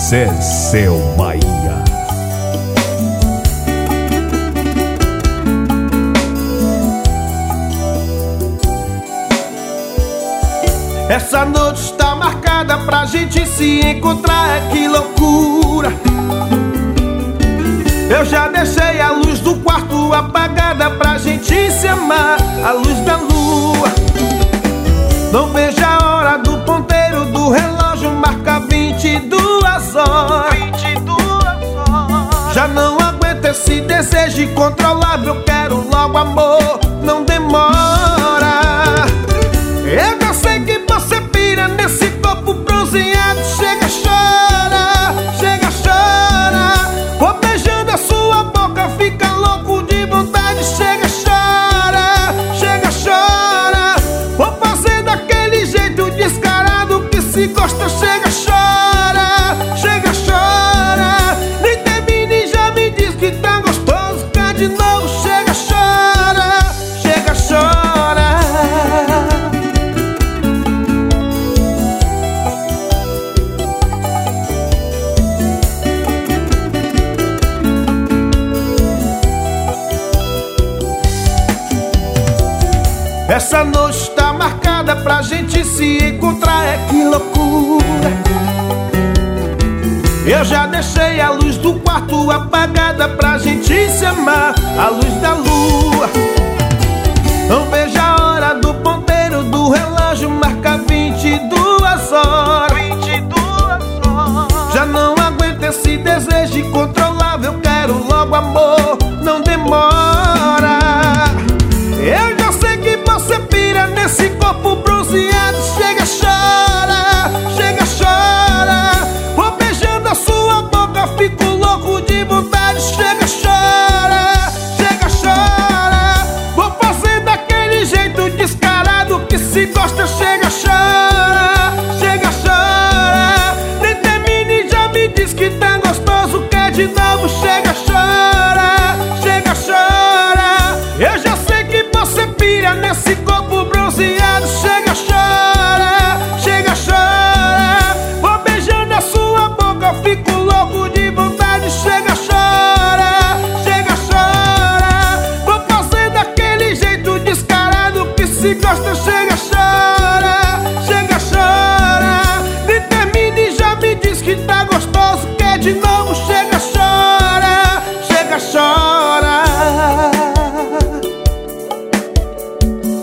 Céu Bahia. Essa noite está marcada pra gente se encontrar, que loucura. Eu já deixei a luz do quarto apagada pra gente se amar, a luz da lua. Não vejo a hora do ponteiro do relógio, marca 22 horas. Já não aguento esse desejo incontrolável, eu quero logo amor, não demora. Eu já sei que você pira nesse corpo bronzeado, chega, chora, chega, chora. Vou beijando a sua boca, fica louco de vontade, chega, chora, chega, chora. Vou fazer daquele jeito descarado que se gosta, chega, chora, chega, chora. Nem termine e já me diz que tá gostoso, cá de novo, chega, chora, chega, chora. Essa noite está marcada pra gente se encontrar, é que loucura. Eu já deixei a luz do quarto apagada pra gente se amar, a luz da lua. Não vejo a hora do ponteiro do relógio, marca 22 horas. Já não aguento esse desejo incontrolável, eu quero logo amor, não demora. Eu já sei que você pira nesse corpo bronzeado, chega, chora, chega, chora. Vou beijando a sua boca, fico louco de vontade, chega, chora, chega, chora. Vou fazer daquele jeito descarado que se gosta, chega, chora, chega, chora. Nem termine e já me diz que tá gostoso, quer de novo, chega, chora, chega, chora. Eu já sei que você pira nesse corpo bronzeado, chega, chora, chega, chora. Vou beijando a sua boca, fico louco de vontade, chega, chora, chega, chora. Vou fazer daquele jeito descarado que se gosta,